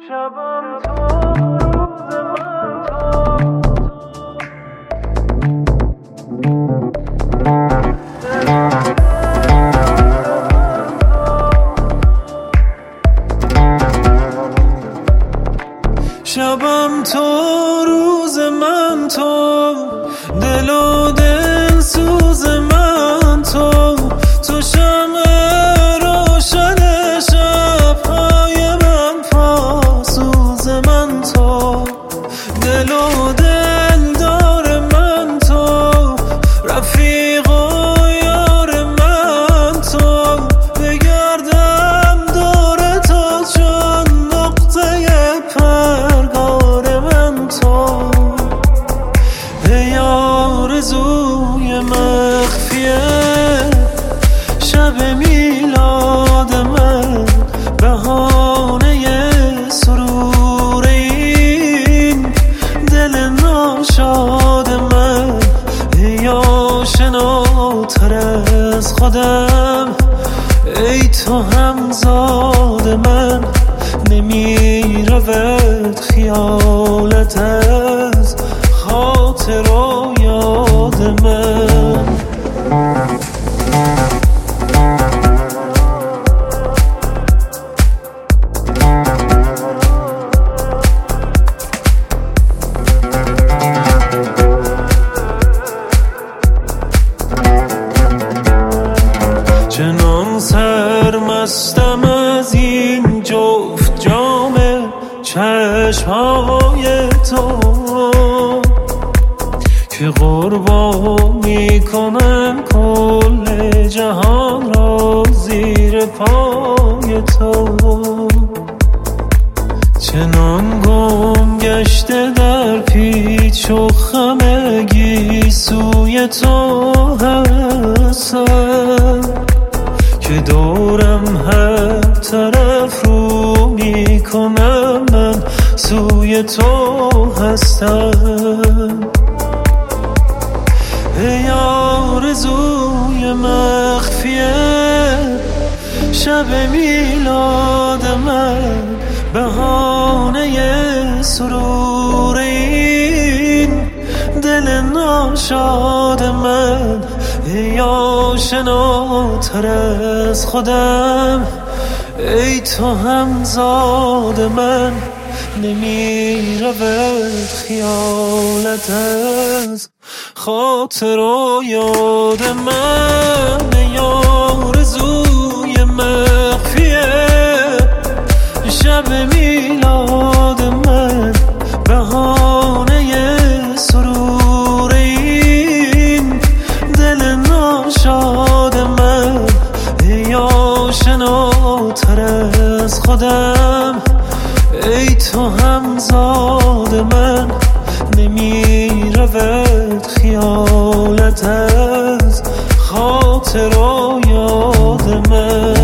شبم تو روز من شبم تو روز من تو دل و دل سوز من تو شمع روشن شب‌های من پاسوز من تو دل و دل دار من تو رفیق و یار من تو بگردم دور تو چون نقطه پرگار من تو ای آرزوی مخفیه شب میلاد من بهانه سرور این دل ناشاد من ای آشناتر از خودم ای تو همزاد من نمی رود خیالت از خاطر و یاد من چنان سرمستم از این جفت جام چشمهای تو که قربان میکنم کل جهان را زیر پای تو چنان گم گشته در پیچ و خم گیسوی تو هستم که دورم هر طرف رو میکنم من سوی تو هستم ای آرزوی مخفیه شب میلاد من بهانه سرور این دل ناشاد من ای آشناتر از خودم ای تو همزاد من نمی رود خیالت از خاطر و یاد من ای آرزوی مخفیه شب میلاد من بهانه سرور این دل ناشاد من ای آشناتر از خودم ای تو همزاد من نمی رود خیالت از خاطر و یاد من